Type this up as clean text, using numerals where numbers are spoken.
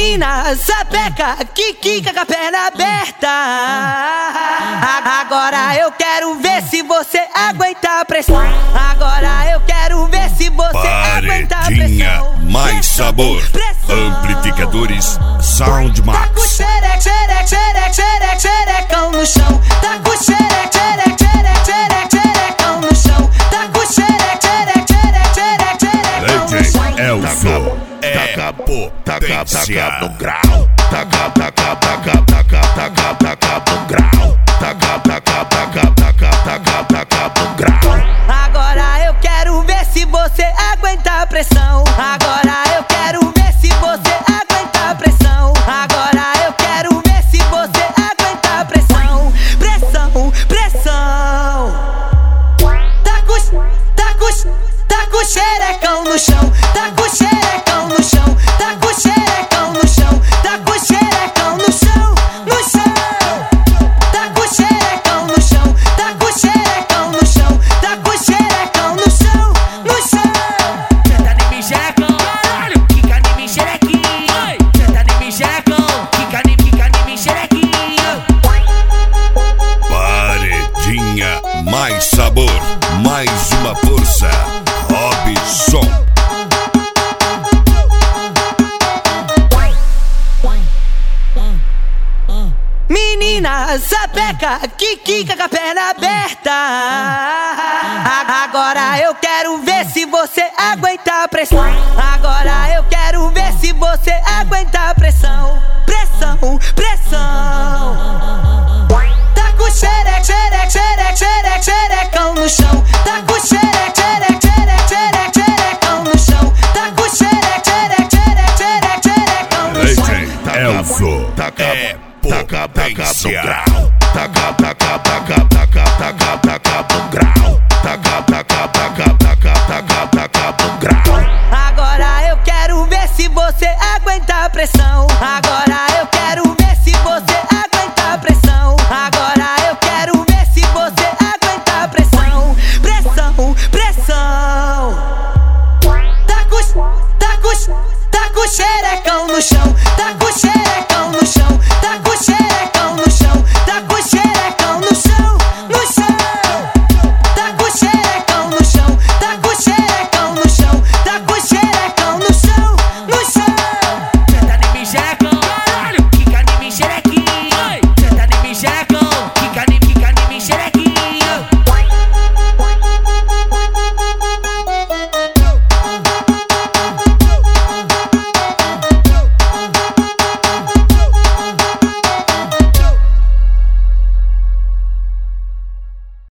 Menina, sapeca, que quica com a perna aberta. Agora eu quero ver se você aguenta a pressão. Agora eu quero ver se você aguenta a pressão. Mais sabor. Amplificadores Soundmax. Tá com xereca, xereca, xereca, xereca, xerecão no chão. Tá com xereca, xereca, xereca, xereca, xerecão no chão. Tá com xereca, xereca, xereca, xereca, xerecão no chão. Elzo é potência no grau. Taca no grau. Taca no grau. Agora eu quero ver se você aguenta a pressão. Agora eu quero ver se você aguenta a pressão. Agora eu quero ver se você aguenta a pressão. Pressão, pressão. Tá com xerecão no chão. Tá com xerecão no chão. Tá com xerecão no chão. Tá com xerecão no chão. No chão. Tá com xerecão no chão. Tá com xerecão no chão. Tá com xerecão no chão. No chão. Senta em mim, xerecão. Quica em mim, xerequinho. Senta em mim, xerecão. Quica em mim, xerequinho. Paredinha, mais sabor, mais uma força. Robson. Menina, sapeca, que quica com a perna aberta. Agora eu quero ver se você aguenta a pressão. Agora eu quero ver se você aguenta a pressão. Pressão, pressão. Tá com xereca, xereca, xereca, xereca, xerecão no chão. Tá com xereca, xereca, xereca, xereca, xerecão no chão. Tá com xereca, xereca, xereca, xereca, xerecão no chão. Elzo é potência. Taca no grau. Taca